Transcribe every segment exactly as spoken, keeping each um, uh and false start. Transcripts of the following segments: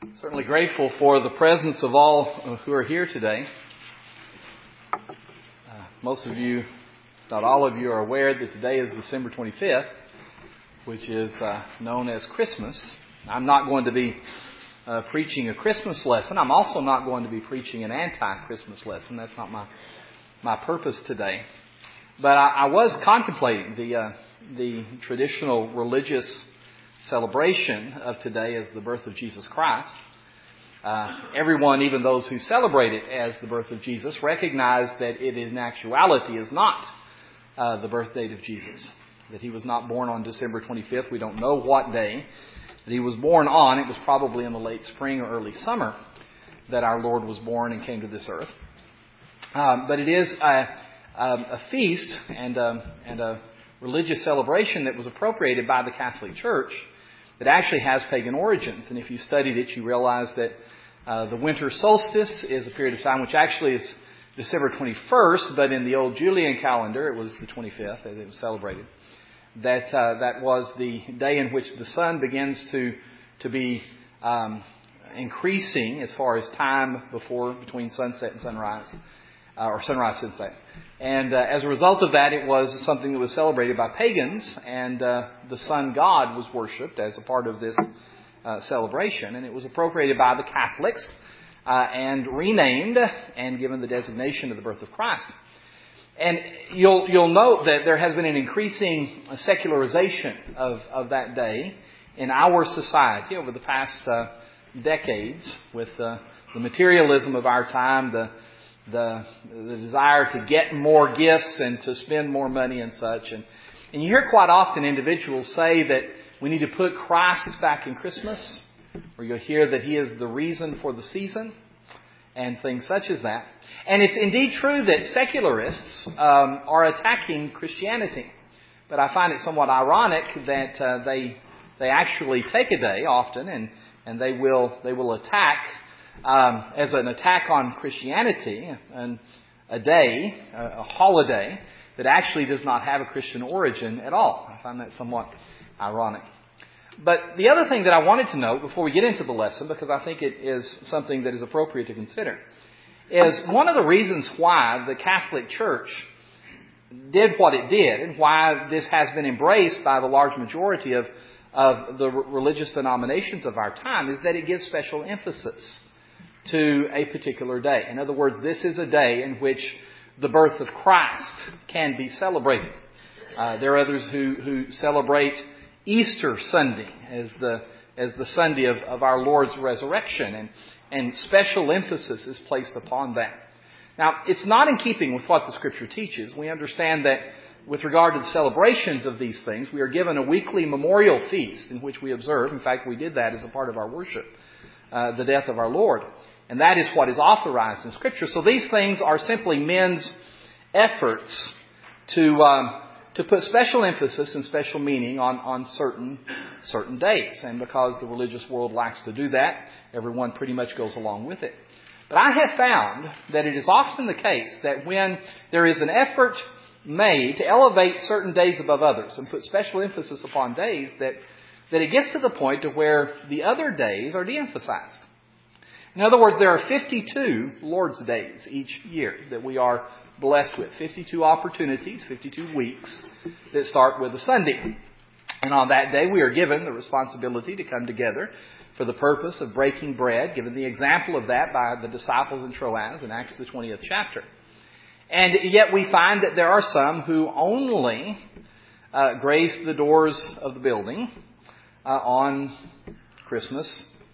Certainly grateful for the presence of all who are here today. Uh, most of you, not all of you, are aware that today is December twenty-fifth, which is uh, known as Christmas. I'm not going to be uh, preaching a Christmas lesson. I'm also not going to be preaching an anti-Christmas lesson. That's not my my purpose today. But I, I was contemplating the uh, the traditional religious celebration of today as the birth of Jesus Christ. Uh, everyone, even those who celebrate it as the birth of Jesus, recognize that it in actuality is not uh, the birth date of Jesus. That He was not born on December twenty-fifth. We don't know what day that He was born on. It was probably in the late spring or early summer that our Lord was born and came to this earth. Um, but it is a, um, a feast and, um, and a religious celebration that was appropriated by the Catholic Church that actually has pagan origins. And if you studied it, you realize that uh, the winter solstice is a period of time which actually is December twenty-first, but in the old Julian calendar, it was the twenty-fifth that it was celebrated. That uh, that was the day in which the sun begins to to be um, increasing as far as time before between sunset and sunrise. Uh, or sunrise, sunset. And uh, as a result of that, it was something that was celebrated by pagans, and uh, the sun god was worshipped as a part of this uh, celebration. And it was appropriated by the Catholics uh, and renamed and given the designation of the birth of Christ. And you'll you'll note that there has been an increasing secularization of, of that day in our society over the past uh, decades with uh, the materialism of our time, the The, the desire to get more gifts and to spend more money and such. And, and you hear quite often individuals say that we need to put Christ back in Christmas, or you'll hear that He is the reason for the season, and things such as that. And it's indeed true that secularists um, are attacking Christianity. But I find it somewhat ironic that uh, they they actually take a day often and, and they will they will attack Um, as an attack on Christianity, and a day, a, a holiday, that actually does not have a Christian origin at all. I find that somewhat ironic. But the other thing that I wanted to note before we get into the lesson, because I think it is something that is appropriate to consider, is one of the reasons why the Catholic Church did what it did, and why this has been embraced by the large majority of, of the religious denominations of our time, is that it gives special emphasis to a particular day. In other words, this is a day in which the birth of Christ can be celebrated. Uh, there are others who, who celebrate Easter Sunday as the as the Sunday of, of our Lord's resurrection, and, and special emphasis is placed upon that. Now, it's not in keeping with what the Scripture teaches. We understand that with regard to the celebrations of these things, we are given a weekly memorial feast in which we observe. In fact, we did that as a part of our worship, uh, the death of our Lord. And that is what is authorized in Scripture. So these things are simply men's efforts to um, to put special emphasis and special meaning on, on certain certain days. And because the religious world likes to do that, everyone pretty much goes along with it. But I have found that it is often the case that when there is an effort made to elevate certain days above others and put special emphasis upon days, that, that it gets to the point to where the other days are de-emphasized. In other words, there are fifty-two Lord's days each year that we are blessed with. fifty-two opportunities, fifty-two weeks that start with a Sunday. And on that day we are given the responsibility to come together for the purpose of breaking bread, given the example of that by the disciples in Troas in Acts the twentieth chapter. And yet we find that there are some who only uh, grace the doors of the building uh, on Christmas.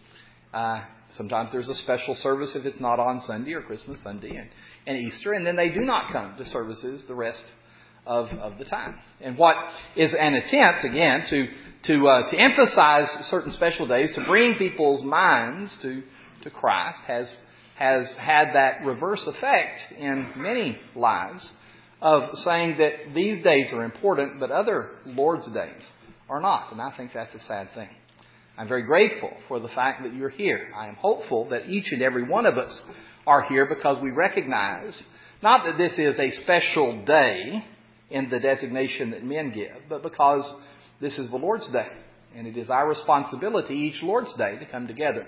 Uh, Sometimes there's a special service if it's not on Sunday, or Christmas Sunday and, and Easter, and then they do not come to services the rest of, of the time. And what is an attempt, again, to to uh, to emphasize certain special days, to bring people's minds to to Christ, has has had that reverse effect in many lives of saying that these days are important, but other Lord's days are not. And I think that's a sad thing. I'm very grateful for the fact that you're here. I am hopeful that each and every one of us are here because we recognize not that this is a special day in the designation that men give, but because this is the Lord's Day. And it is our responsibility each Lord's Day to come together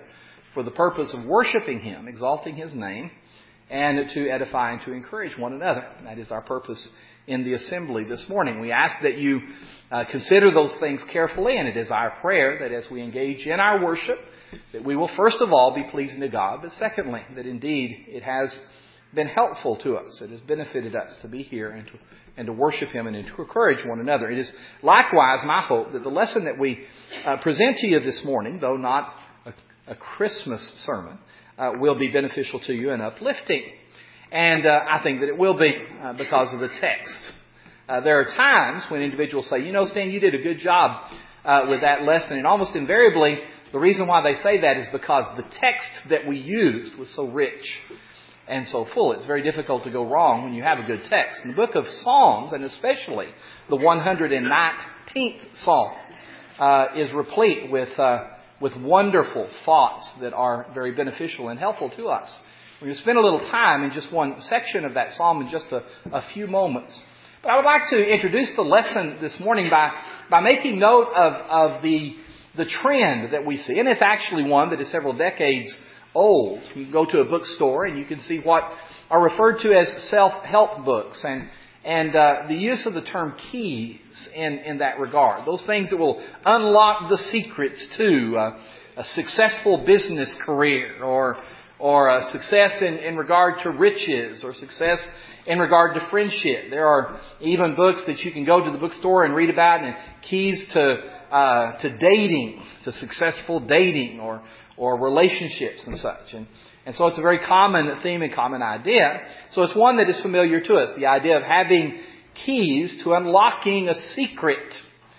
for the purpose of worshiping Him, exalting His name, and to edify and to encourage one another. That is our purpose in the assembly this morning. We ask that you uh, consider those things carefully, and it is our prayer that as we engage in our worship, that we will first of all be pleasing to God, but secondly, that indeed it has been helpful to us. It has benefited us to be here and to, and to worship Him and to encourage one another. It is likewise my hope that the lesson that we uh, present to you this morning, though not a, a Christmas sermon, uh, will be beneficial to you and uplifting. And uh, I think that it will be uh, because of the text. Uh, there are times when individuals say, you know, Stan, you did a good job uh, with that lesson. And almost invariably, the reason why they say that is because the text that we used was so rich and so full. It's very difficult to go wrong when you have a good text. In the book of Psalms, and especially the one hundred nineteenth Psalm, uh, is replete with uh, with wonderful thoughts that are very beneficial and helpful to us. We're going to spend a little time in just one section of that psalm in just a, a few moments. But I would like to introduce the lesson this morning by, by making note of, of the, the trend that we see. And it's actually one that is several decades old. You can go to a bookstore and you can see what are referred to as self-help books. And, and uh, the use of the term keys in, in that regard. Those things that will unlock the secrets to uh, a successful business career, or or uh, success in, in regard to riches, or success in regard to friendship. There are even books that you can go to the bookstore and read about, and keys to uh, to dating, to successful dating, or or relationships and such. And and so it's a very common theme and common idea. So it's one that is familiar to us, the idea of having keys to unlocking a secret.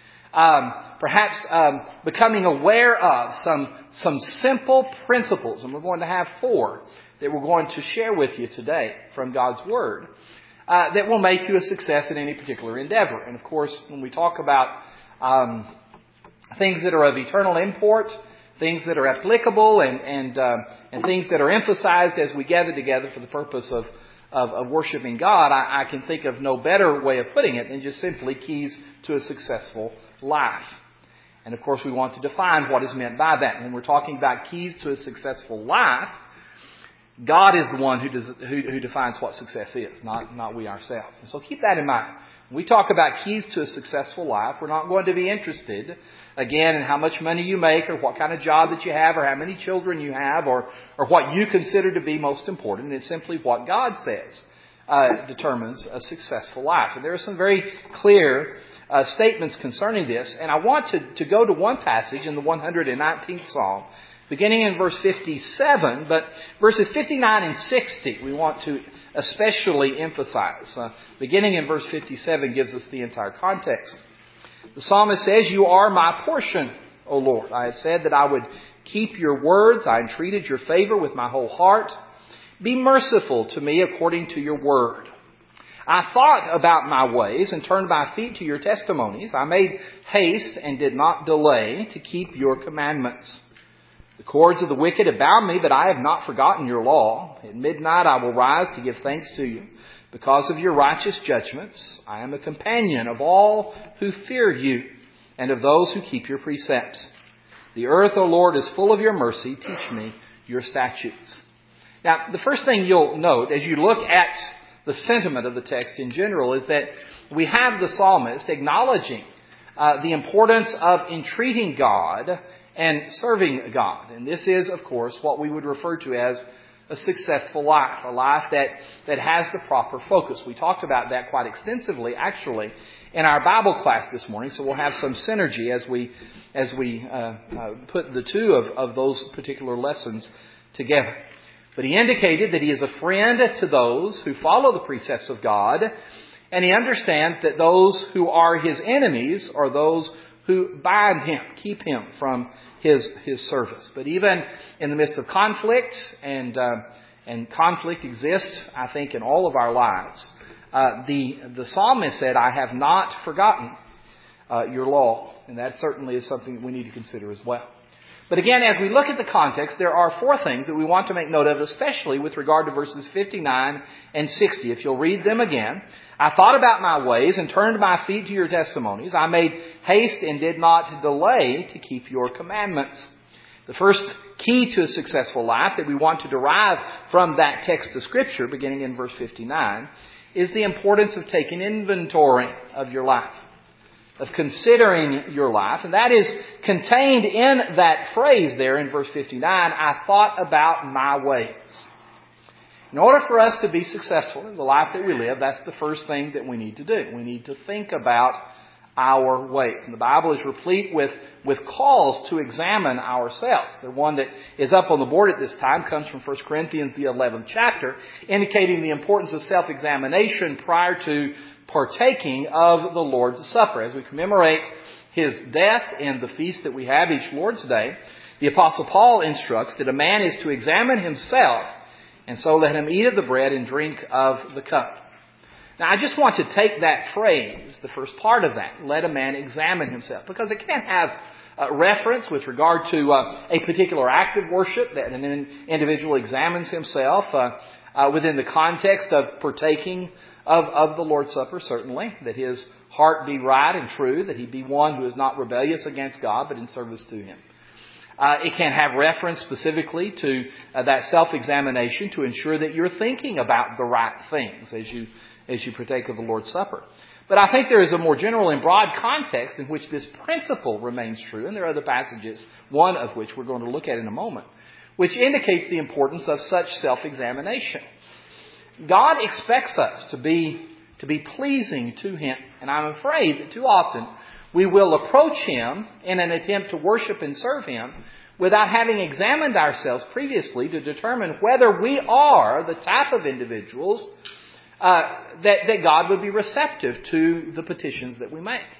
Um, perhaps um, becoming aware of some some simple principles, and we're going to have four that we're going to share with you today from God's Word uh, that will make you a success in any particular endeavor. And of course, when we talk about um, things that are of eternal import, things that are applicable, and and uh, and things that are emphasized as we gather together for the purpose of of, of worshiping God, I, I can think of no better way of putting it than just simply keys to a successful life. And of course, we want to define what is meant by that. When we're talking about keys to a successful life, God is the one who, does, who, who defines what success is, not, not we ourselves. And so keep that in mind. When we talk about keys to a successful life, we're not going to be interested, again, in how much money you make, or what kind of job that you have, or how many children you have, or, or what you consider to be most important. It's simply what God says uh, determines a successful life. And there are some very clear Uh, statements concerning this, and I want to, to go to one passage in the one hundred nineteenth Psalm, beginning in verse fifty-seven, but verses fifty-nine and sixty we want to especially emphasize. Uh, beginning in verse fifty-seven gives us the entire context. The psalmist says, "You are my portion, O Lord. I have said that I would keep your words. I entreated your favor with my whole heart. Be merciful to me according to your word. I thought about my ways and turned my feet to your testimonies. I made haste and did not delay to keep your commandments. The cords of the wicked have bound me, but I have not forgotten your law. At midnight I will rise to give thanks to you. Because of your righteous judgments, I am a companion of all who fear you and of those who keep your precepts. The earth, O Lord, is full of your mercy. Teach me your statutes." Now, the first thing you'll note as you look at the sentiment of the text in general is that we have the psalmist acknowledging uh, the importance of entreating God and serving God. And this is, of course, what we would refer to as a successful life, a life that, that has the proper focus. We talked about that quite extensively, actually, in our Bible class this morning, so we'll have some synergy as we as we uh, uh, put the two of, of those particular lessons together. But he indicated that he is a friend to those who follow the precepts of God, and he understands that those who are his enemies are those who bind him, keep him from his his service. But even in the midst of conflict, and uh, and conflict exists, I think, in all of our lives, uh, the the psalmist said, "I have not forgotten uh, your law," and that certainly is something that we need to consider as well. But again, as we look at the context, there are four things that we want to make note of, especially with regard to verses fifty-nine and sixty. If you'll read them again. "I thought about my ways and turned my feet to your testimonies. I made haste and did not delay to keep your commandments." The first key to a successful life that we want to derive from that text of Scripture, beginning in verse fifty-nine, is the importance of taking inventory of your life, of considering your life. And that is contained in that phrase there in verse fifty-nine, I thought about my ways. In order for us to be successful in the life that we live, that's the first thing that we need to do. We need to think about our ways. And the Bible is replete with, with calls to examine ourselves. The one that is up on the board at this time comes from First Corinthians, the eleventh chapter, indicating the importance of self-examination prior to partaking of the Lord's Supper. As we commemorate His death in the feast that we have each Lord's Day, the Apostle Paul instructs that a man is to examine himself, and so let him eat of the bread and drink of the cup. Now, I just want to take that phrase, the first part of that, let a man examine himself, because it can have a reference with regard to uh, a particular act of worship that an individual examines himself uh, uh, within the context of partaking of, of the Lord's Supper, certainly, that his heart be right and true, that he be one who is not rebellious against God, but in service to Him. Uh, it can have reference specifically to uh, that self-examination to ensure that you're thinking about the right things as you as you partake of the Lord's Supper. But I think there is a more general and broad context in which this principle remains true, and there are other passages, one of which we're going to look at in a moment, which indicates the importance of such self-examination. God expects us to be to be pleasing to Him, and I'm afraid that too often we will approach Him in an attempt to worship and serve Him without having examined ourselves previously to determine whether we are the type of individuals uh, that, that God would be receptive to the petitions that we make.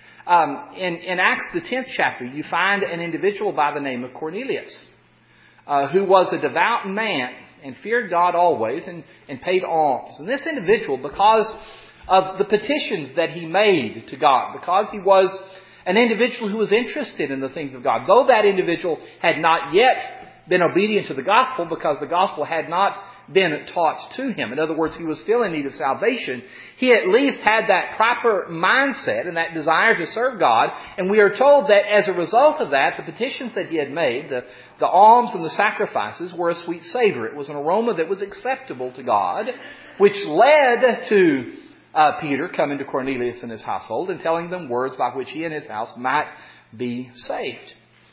Um, in, in Acts, the tenth chapter, you find an individual by the name of Cornelius, uh, who was a devout man and feared God always and, and paid alms. And this individual, because of the petitions that he made to God, because he was an individual who was interested in the things of God, though that individual had not yet been obedient to the gospel because the gospel had not been taught to him. In other words, he was still in need of salvation. He at least had that proper mindset and that desire to serve God. And we are told that as a result of that, the petitions that he had made, the, the alms and the sacrifices, were a sweet savor. It was an aroma that was acceptable to God, which led to uh, Peter coming to Cornelius and his household and telling them words by which he and his house might be saved.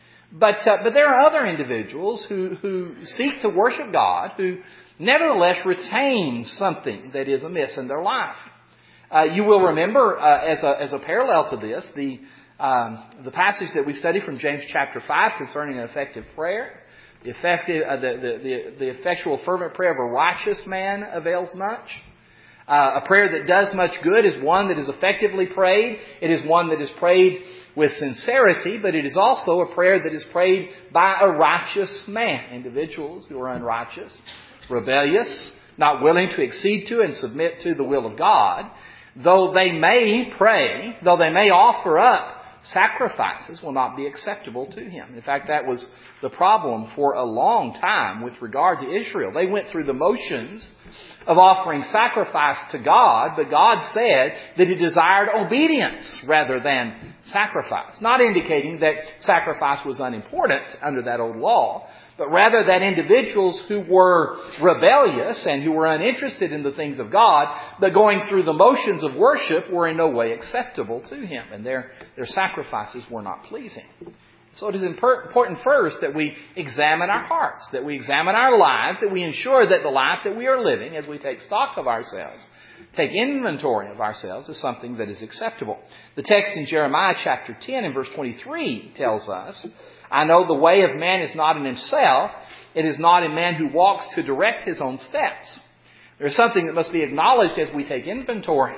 But uh, but there are other individuals who, who seek to worship God, who nevertheless retain something that is amiss in their life. Uh, you will remember, uh, as a as a parallel to this, the um, the passage that we studied from James chapter five concerning an effective prayer. The effective, uh, the, the the the effectual fervent prayer of a righteous man avails much. Uh, a prayer that does much good is one that is effectively prayed. It is one that is prayed with sincerity, but it is also a prayer that is prayed by a righteous man. Individuals who are unrighteous, rebellious, not willing to accede to and submit to the will of God, though they may pray, though they may offer up sacrifices, will not be acceptable to Him. In fact, that was the problem for a long time with regard to Israel. They went through the motions of offering sacrifice to God, but God said that He desired obedience rather than sacrifice. Not indicating that sacrifice was unimportant under that old law, but rather that individuals who were rebellious and who were uninterested in the things of God, but going through the motions of worship, were in no way acceptable to Him, and their, their sacrifices were not pleasing. So it is important first that we examine our hearts, that we examine our lives, that we ensure that the life that we are living, as we take stock of ourselves, take inventory of ourselves, is something that is acceptable. The text in Jeremiah chapter ten and verse twenty-three tells us, I know the way of man is not in himself. It is not in man who walks to direct his own steps. There is something that must be acknowledged as we take inventory,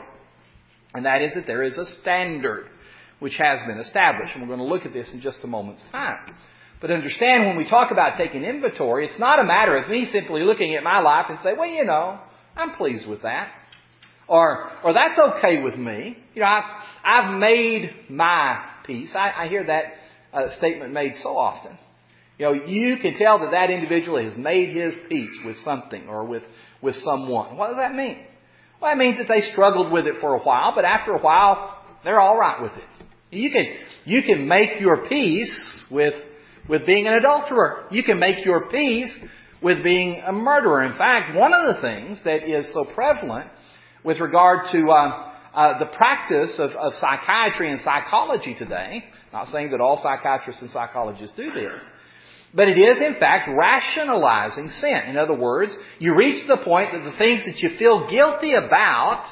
and that is that there is a standard which has been established. And we're going to look at this in just a moment's time. But understand, when we talk about taking inventory, it's not a matter of me simply looking at my life and say, well, you know, I'm pleased with that. Or, or that's okay with me. You know, I've, I've made my peace. I, I hear that uh, statement made so often. You know, you can tell that that individual has made his peace with something or with, with someone. What does that mean? Well, it means that they struggled with it for a while, but after a while, they're all right with it. You can, you can make your peace with, with being an adulterer. You can make your peace with being a murderer. In fact, one of the things that is so prevalent with regard to uh, uh, the practice of, of psychiatry and psychology today, not saying that all psychiatrists and psychologists do this, but it is, in fact, rationalizing sin. In other words, you reach the point that the things that you feel guilty about,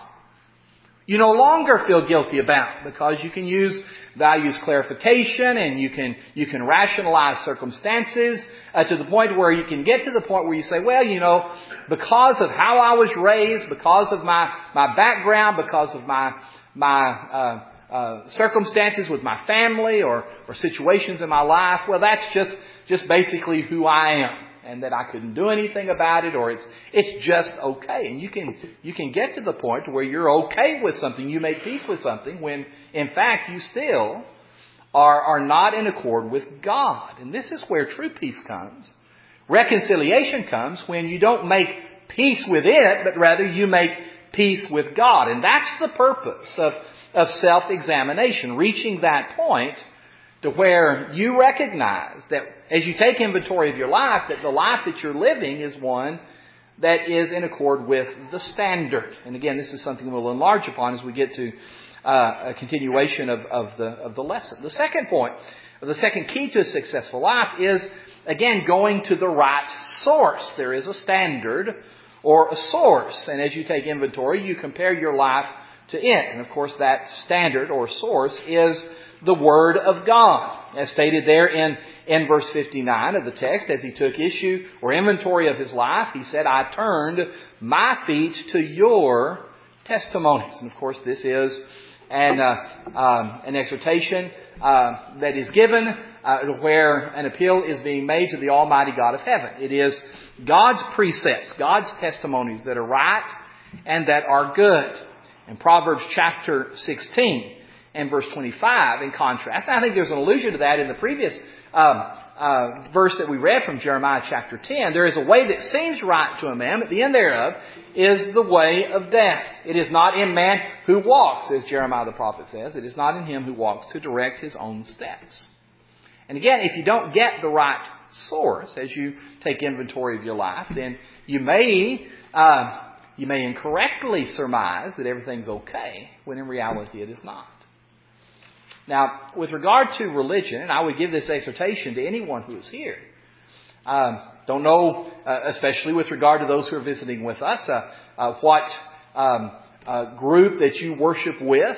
you no longer feel guilty about, because you can use values clarification and you can you can rationalize circumstances uh, to the point where you can get to the point where you say, well, you know, because of how I was raised, because of my, my background, because of my my uh, uh, circumstances with my family or, or situations in my life, well, that's just just basically who I am, and that I couldn't do anything about it, or it's it's just okay. And you can you can get to the point where you're okay with something, you make peace with something, when in fact you still are are not in accord with God. And this is where true peace comes. Reconciliation comes when you don't make peace with it, but rather you make peace with God. And that's the purpose of, of self-examination, reaching that point to where you recognize that as you take inventory of your life, that the life that you're living is one that is in accord with the standard. And again, this is something we'll enlarge upon as we get to uh, a continuation of, of the of the lesson. The second point, the second key to a successful life is, again, going to the right source. There is a standard or a source. And as you take inventory, you compare your life to it. And of course, that standard or source is the Word of God. As stated there in, in verse fifty-nine of the text, as he took issue or inventory of his life, he said, I turned my feet to your testimonies. And of course, this is an, uh, um, an exhortation uh, that is given uh, where an appeal is being made to the Almighty God of heaven. It is God's precepts, God's testimonies that are right and that are good. In Proverbs chapter sixteen and verse twenty-five, in contrast, I think there's an allusion to that in the previous um, uh, verse that we read from Jeremiah chapter ten. There is a way that seems right to a man, but the end thereof is the way of death. It is not in man who walks, as Jeremiah the prophet says. It is not in him who walks to direct his own steps. And again, if you don't get the right source as you take inventory of your life, then you may uh, you may incorrectly surmise that everything's okay, when in reality it is not. Now, with regard to religion, and I would give this exhortation to anyone who is here. Um, don't know, uh, especially with regard to those who are visiting with us, uh, uh, what um, uh, group that you worship with.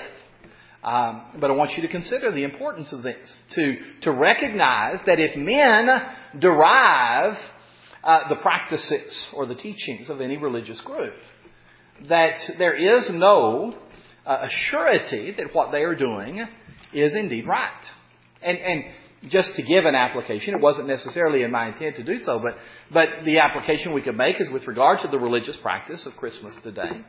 Um, but I want you to consider the importance of this. To, to recognize that if men derive uh, the practices or the teachings of any religious group, that there is no uh, surety that what they are doing is indeed right. And and just to give an application, it wasn't necessarily in my intent to do so, but but the application we could make is with regard to the religious practice of Christmas today.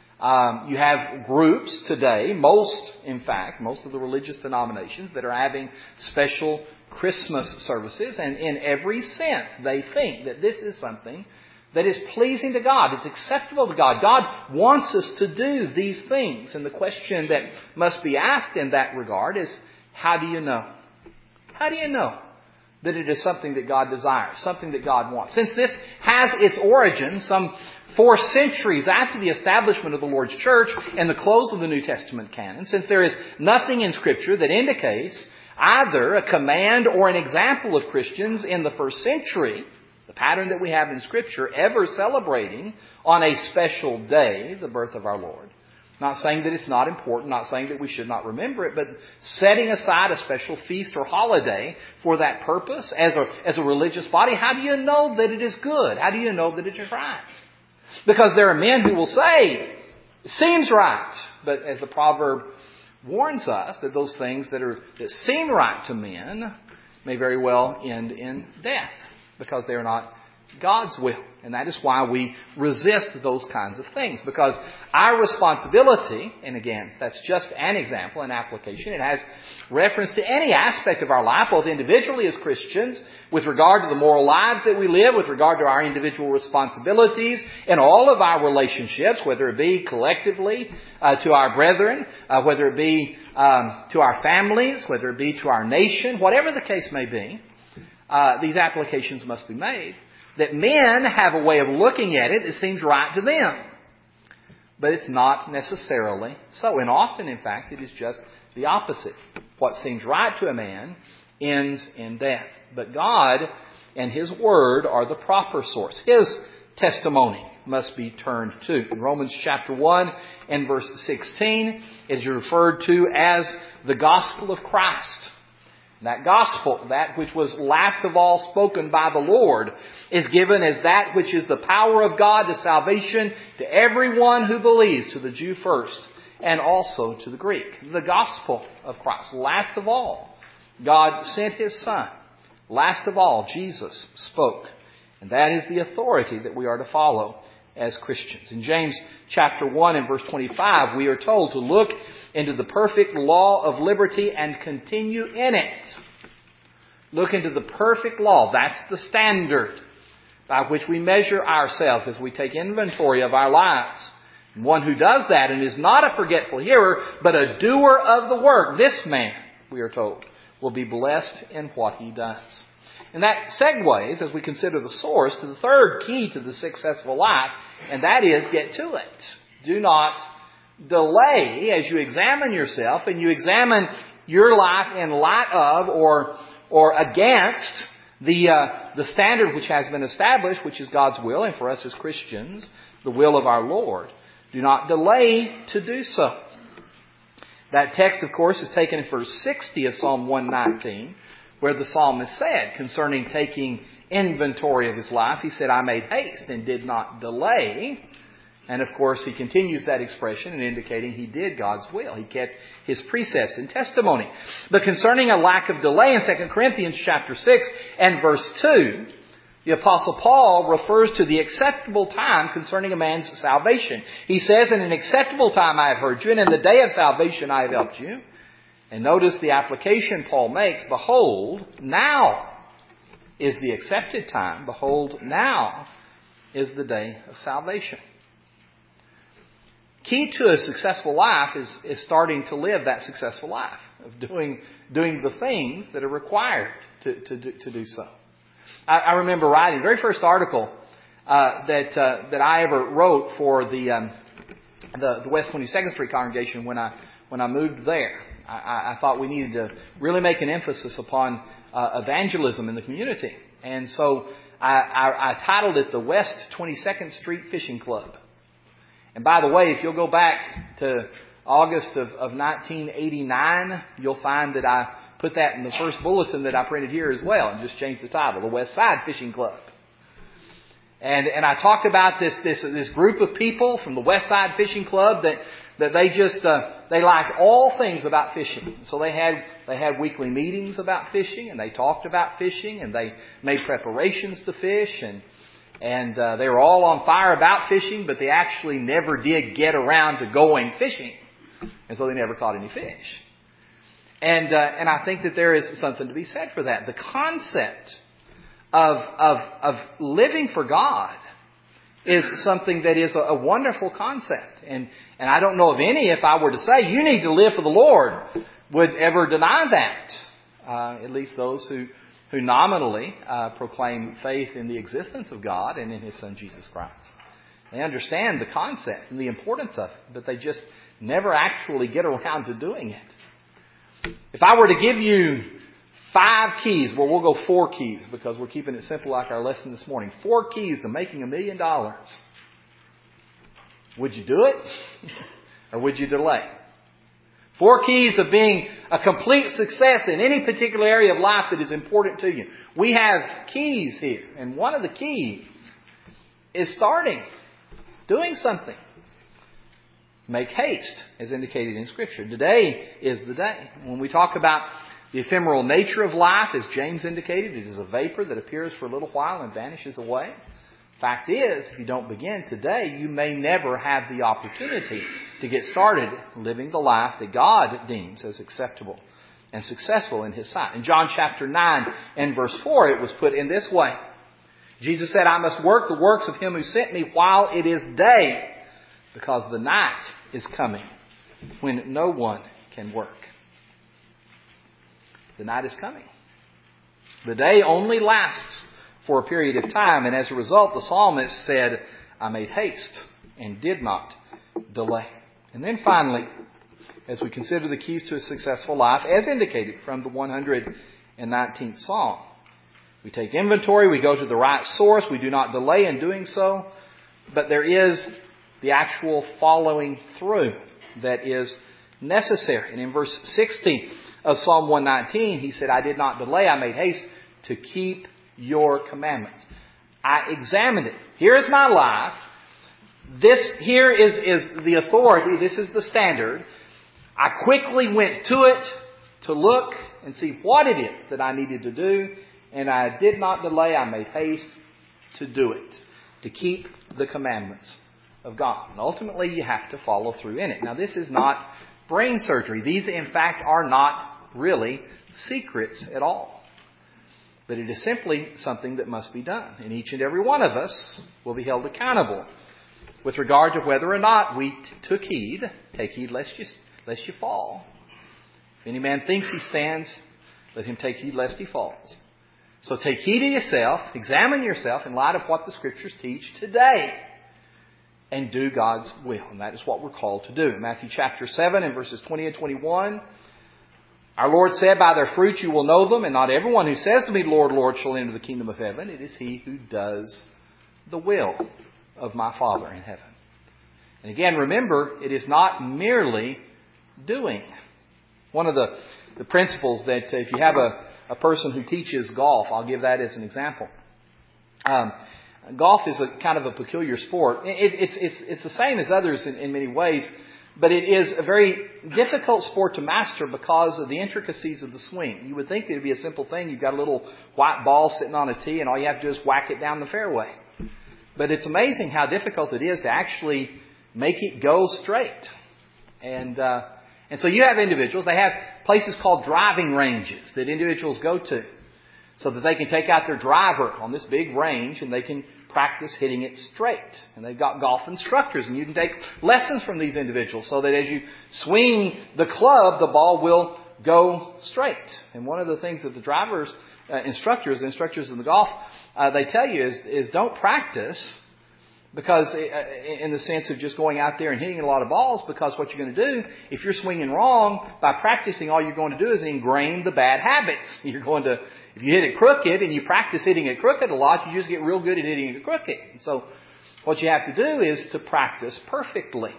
Um, you have groups today, most, in fact, most of the religious denominations that are having special Christmas services, and in every sense they think that this is something that is pleasing to God. It's acceptable to God. God wants us to do these things. And the question that must be asked in that regard is, how do you know? How do you know that it is something that God desires, something that God wants? Since this has its origin some four centuries after the establishment of the Lord's church and the close of the New Testament canon, since there is nothing in Scripture that indicates either a command or an example of Christians in the first century, the pattern that we have in Scripture, ever celebrating on a special day the birth of our Lord. Not saying that it's not important, not saying that we should not remember it, but setting aside a special feast or holiday for that purpose as a, as a religious body, how do you know that it is good? How do you know that it is right? Because there are men who will say, it seems right, but as the proverb warns us, that those things that are that seem right to men may very well end in death, because they are not God's will. And that is why we resist those kinds of things. Because our responsibility, and again, that's just an example, an application. It has reference to any aspect of our life, both individually as Christians, with regard to the moral lives that we live, with regard to our individual responsibilities, in all of our relationships, whether it be collectively uh, to our brethren, uh, whether it be um, to our families, whether it be to our nation, whatever the case may be. uh, these applications must be made. That men have a way of looking at it that seems right to them. But it's not necessarily so. And often, in fact, it is just the opposite. What seems right to a man ends in death. But God and His Word are the proper source. His testimony must be turned to. In Romans chapter one and verse sixteen, it is referred to as the gospel of Christ. That gospel, that which was last of all spoken by the Lord, is given as that which is the power of God to salvation to everyone who believes, to the Jew first, and also to the Greek. The gospel of Christ. Last of all, God sent His Son. Last of all, Jesus spoke. And that is the authority that we are to follow as Christians. In James chapter one and verse twenty-five, we are told to look into the perfect law of liberty and continue in it. Look into the perfect law. That's the standard by which we measure ourselves as we take inventory of our lives. And one who does that and is not a forgetful hearer, but a doer of the work, this man, we are told, will be blessed in what he does. And that segues, as we consider the source, to the third key to the successful life, and that is get to it. Do not delay as you examine yourself and you examine your life in light of or or against the uh, the standard which has been established, which is God's will, and for us as Christians, the will of our Lord. Do not delay to do so. That text, of course, is taken in verse sixty of Psalm one nineteen, where the psalmist said concerning taking inventory of his life, he said, I made haste and did not delay. And of course, he continues that expression in indicating he did God's will. He kept His precepts and testimony. But concerning a lack of delay in Second Corinthians chapter six and verse two, the Apostle Paul refers to the acceptable time concerning a man's salvation. He says, in an acceptable time I have heard you, and in the day of salvation I have helped you. And notice the application Paul makes. Behold, now is the accepted time. Behold, now is the day of salvation. Key to a successful life is, is starting to live that successful life, of doing doing the things that are required to, to, do, to do so. I, I remember writing the very first article uh, that uh, that I ever wrote for the, um, the the West twenty-second Street congregation when I when I moved there. I, I thought we needed to really make an emphasis upon uh, evangelism in the community, and so I, I, I titled it the West twenty-second Street Fishing Club. And by the way, if you'll go back to August of, of nineteen eighty-nine, you'll find that I put that in the first bulletin that I printed here as well, and just changed the title, the West Side Fishing Club. And and I talked about this this this group of people from the West Side Fishing Club that that they just uh, they liked all things about fishing. So they had they had weekly meetings about fishing, and they talked about fishing, and they made preparations to fish, and and uh, they were all on fire about fishing, but they actually never did get around to going fishing, and so they never caught any fish. And uh, and I think that there is something to be said for that. The concept of of of living for God is something that is a, a wonderful concept. And and I don't know of any, if I were to say, you need to live for the Lord, would ever deny that. Uh, at least those who, who nominally uh, proclaim faith in the existence of God and in His Son Jesus Christ. They understand the concept and the importance of it, but they just never actually get around to doing it. If I were to give you five keys, well, we'll go four keys because we're keeping it simple like our lesson this morning. Four keys to making a million dollars. Would you do it? Or would you delay? Four keys of being a complete success in any particular area of life that is important to you. We have keys here. And one of the keys is starting. Doing something. Make haste, as indicated in Scripture. Today is the day. When we talk about the ephemeral nature of life, as James indicated, it is a vapor that appears for a little while and vanishes away. Fact is, if you don't begin today, you may never have the opportunity to get started living the life that God deems as acceptable and successful in His sight. In John chapter nine and verse four, it was put in this way. Jesus said, I must work the works of Him who sent me while it is day, because the night is coming when no one can work. The night is coming. The day only lasts for a period of time, and as a result, the psalmist said, I made haste and did not delay. And then finally, as we consider the keys to a successful life, as indicated from the one hundred nineteenth Psalm, we take inventory, we go to the right source, we do not delay in doing so, but there is the actual following through that is necessary. And in verse sixty of Psalm one nineteen, he said, I did not delay, I made haste to keep your commandments. I examined it. Here is my life. This here is, is the authority. This is the standard. I quickly went to it to look and see what it is that I needed to do. And I did not delay. I made haste to do it. To keep the commandments of God. And ultimately you have to follow through in it. Now this is not brain surgery. These in fact are not really secrets at all. But it is simply something that must be done. And each and every one of us will be held accountable with regard to whether or not we t- took heed. Take heed lest you, lest you fall. If any man thinks he stands, let him take heed lest he falls. So take heed of yourself, examine yourself in light of what the Scriptures teach today, and do God's will. And that is what we're called to do. In Matthew chapter seven and verses twenty and twenty-one, our Lord said, by their fruits you will know them, and not everyone who says to me, Lord, Lord, shall enter the kingdom of heaven. It is he who does the will of my Father in heaven. And again, remember, it is not merely doing. One of the, the principles that if you have a, a person who teaches golf, I'll give that as an example. Um, golf is a kind of a peculiar sport. It, it's, it's, it's the same as others in, in many ways. But it is a very difficult sport to master because of the intricacies of the swing. You would think that it would be a simple thing. You've got a little white ball sitting on a tee and all you have to do is whack it down the fairway. But it's amazing how difficult it is to actually make it go straight. And uh, and so you have individuals, they have places called driving ranges that individuals go to so that they can take out their driver on this big range and they can practice hitting it straight. And they've got golf instructors, and you can take lessons from these individuals so that as you swing the club, the ball will go straight. And one of the things that the drivers, uh, instructors, instructors in the golf, uh, they tell you is, is don't practice because uh, in the sense of just going out there and hitting a lot of balls, because what you're going to do, if you're swinging wrong, by practicing, all you're going to do is ingrain the bad habits. You're going to If you hit it crooked and you practice hitting it crooked a lot, you just get real good at hitting it crooked. And so what you have to do is to practice perfectly.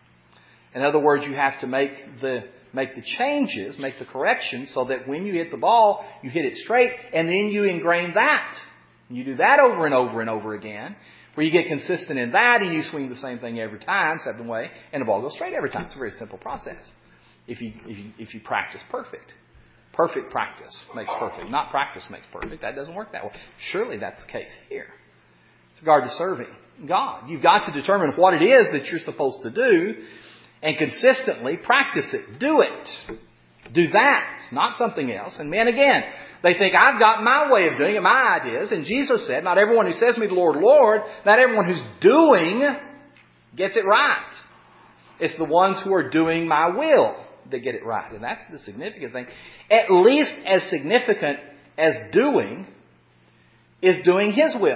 In other words, you have to make the make the changes, make the corrections so that when you hit the ball, you hit it straight, and then you ingrain that. And you do that over and over and over again, where you get consistent in that and you swing the same thing every time, same way, and the ball goes straight every time. It's a very simple process if you if you, if you practice perfect. Perfect practice makes perfect. Not practice makes perfect. That doesn't work that way. Surely that's the case here. With regard to serving God, you've got to determine what it is that you're supposed to do and consistently practice it. Do it. Do that, not something else. And men, again, they think, I've got my way of doing it, my ideas. And Jesus said, not everyone who says to me, Lord, Lord, not everyone who's doing gets it right. It's the ones who are doing my will that get it right. And that's the significant thing. At least as significant as doing is doing His will.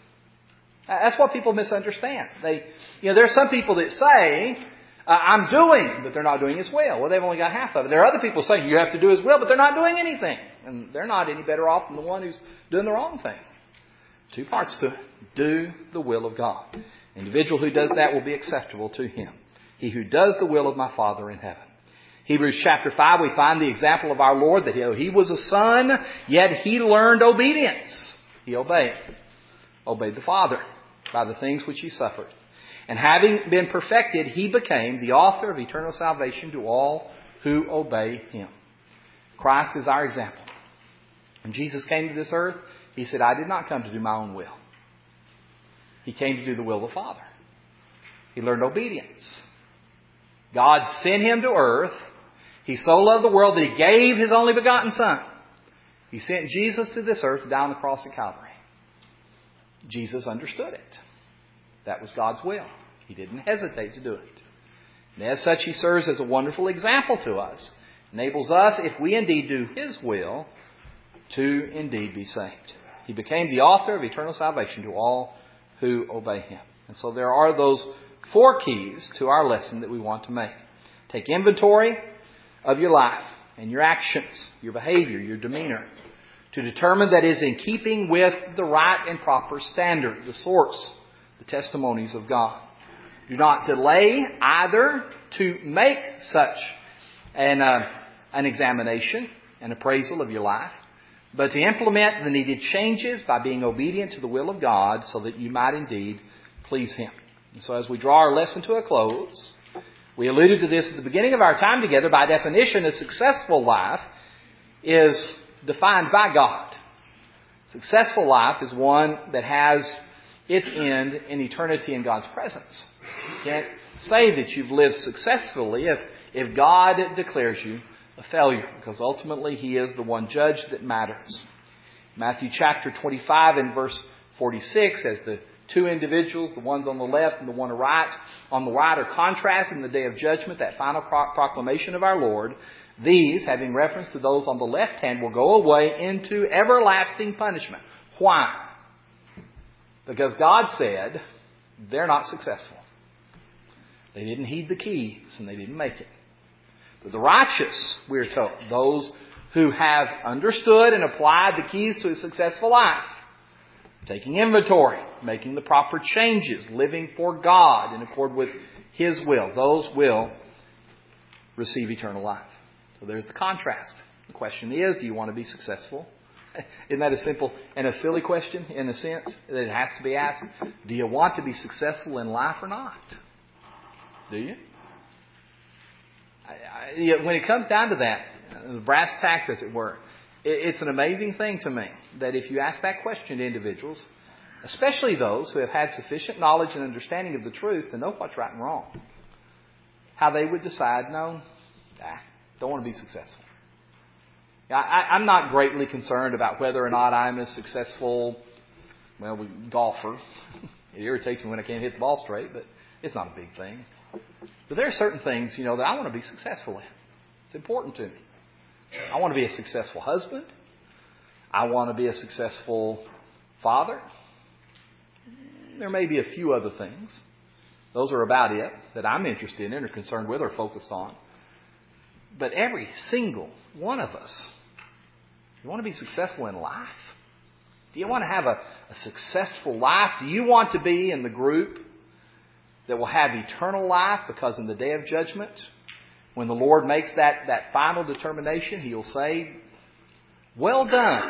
That's what people misunderstand. They, you know, there are some people that say, uh, I'm doing, but they're not doing His will. Well, they've only got half of it. There are other people saying you have to do His will, but they're not doing anything. And they're not any better off than the one who's doing the wrong thing. Two parts to it. Do the will of God. The individual who does that will be acceptable to Him. He who does the will of my Father in heaven. Hebrews chapter five, we find the example of our Lord that He was a son, yet He learned obedience. He obeyed. Obeyed the Father by the things which He suffered. And having been perfected, He became the author of eternal salvation to all who obey Him. Christ is our example. When Jesus came to this earth, He said, I did not come to do my own will. He came to do the will of the Father. He learned obedience. God sent Him to earth. He so loved the world that He gave His only begotten Son. He sent Jesus to this earth to die on the cross at Calvary. Jesus understood it. That was God's will. He didn't hesitate to do it. And as such, He serves as a wonderful example to us. Enables us, if we indeed do His will, to indeed be saved. He became the author of eternal salvation to all who obey Him. And so there are those four keys to our lesson that we want to make. Take inventory of your life and your actions, your behavior, your demeanor, to determine that is in keeping with the right and proper standard, the source, the testimonies of God. Do not delay either to make such an, uh, an examination, an appraisal of your life, but to implement the needed changes by being obedient to the will of God so that you might indeed please Him. And so as we draw our lesson to a close, we alluded to this at the beginning of our time together. By definition, a successful life is defined by God. Successful life is one that has its end in eternity in God's presence. You can't say that you've lived successfully if, if God declares you a failure, because ultimately He is the one judge that matters. Matthew chapter twenty-five and verse forty-six, as the two individuals, the ones on the left and the one on the right, on the right are contrasted in the day of judgment, that final pro- proclamation of our Lord. These, having reference to those on the left hand, will go away into everlasting punishment. Why? Because God said they're not successful. They didn't heed the keys and they didn't make it. But the righteous, we're told, those who have understood and applied the keys to a successful life, taking inventory, making the proper changes, living for God in accord with His will, those will receive eternal life. So there's the contrast. The question is, do you want to be successful? Isn't that a simple and a silly question in a sense that it has to be asked? Do you want to be successful in life or not? Do you? I, I, when it comes down to that, the brass tacks, as it were, it, it's an amazing thing to me that if you ask that question to individuals, especially those who have had sufficient knowledge and understanding of the truth to know what's right and wrong, how they would decide, no, nah, don't want to be successful. I, I'm not greatly concerned about whether or not I'm a successful, well, we, golfer. It irritates me when I can't hit the ball straight, but it's not a big thing. But there are certain things, you know, that I want to be successful in. It's important to me. I want to be a successful husband. I want to be a successful father. There may be a few other things. Those are about it that I'm interested in or concerned with or focused on. But every single one of us, you want to be successful in life? Do you want to have a, a successful life? Do you want to be in the group that will have eternal life? Because in the day of judgment, when the Lord makes that, that final determination, He'll say, well done.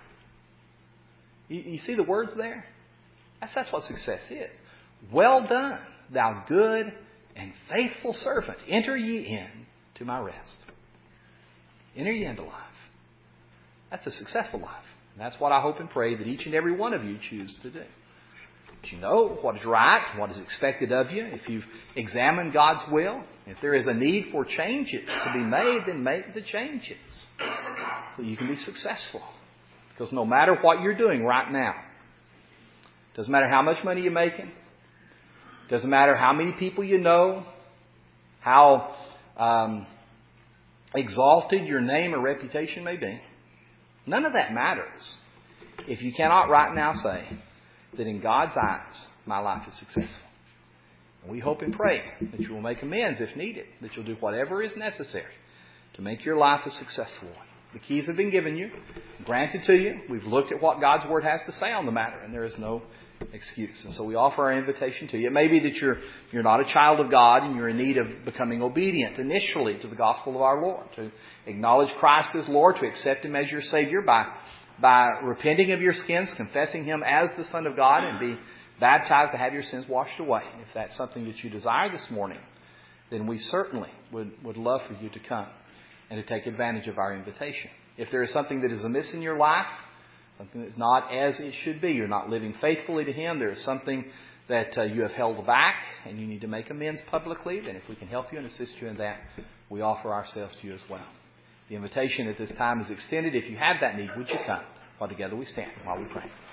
You, you see the words there? That's, that's what success is. Well done, thou good and faithful servant. Enter ye in to my rest. Enter ye into life. That's a successful life. And that's what I hope and pray that each and every one of you choose to do. That you know what is right, what is expected of you. If you've examined God's will, if there is a need for changes to be made, then make the changes so you can be successful. Because no matter what you're doing right now, doesn't matter how much money you're making, doesn't matter how many people you know, how um, exalted your name or reputation may be, none of that matters if you cannot right now say that in God's eyes, my life is successful. And we hope and pray that you will make amends if needed, that you'll do whatever is necessary to make your life a successful one. The keys have been given you, granted to you. We've looked at what God's Word has to say on the matter, and there is no excuse. And so we offer our invitation to you. It may be that you're you're not a child of God and you're in need of becoming obedient initially to the gospel of our Lord, to acknowledge Christ as Lord, to accept Him as your Savior by by repenting of your sins, confessing Him as the Son of God, and be baptized to have your sins washed away. If that's something that you desire this morning, then we certainly would, would love for you to come and to take advantage of our invitation. If there is something that is amiss in your life, something that's not as it should be, you're not living faithfully to Him, there is something that uh, you have held back and you need to make amends publicly, then if we can help you and assist you in that, we offer ourselves to you as well. The invitation at this time is extended. If you have that need, would you come? While together we stand while we pray.